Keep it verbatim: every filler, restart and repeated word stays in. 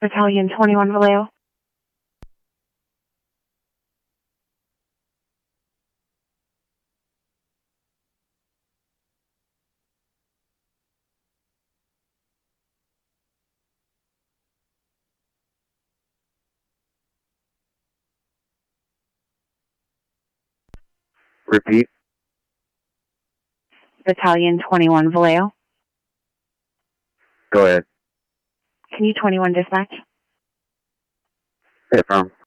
Battalion twenty-one Vallejo. Repeat. Battalion twenty-one Vallejo. Go ahead. Can you twenty-one dispatch? Hey, firm.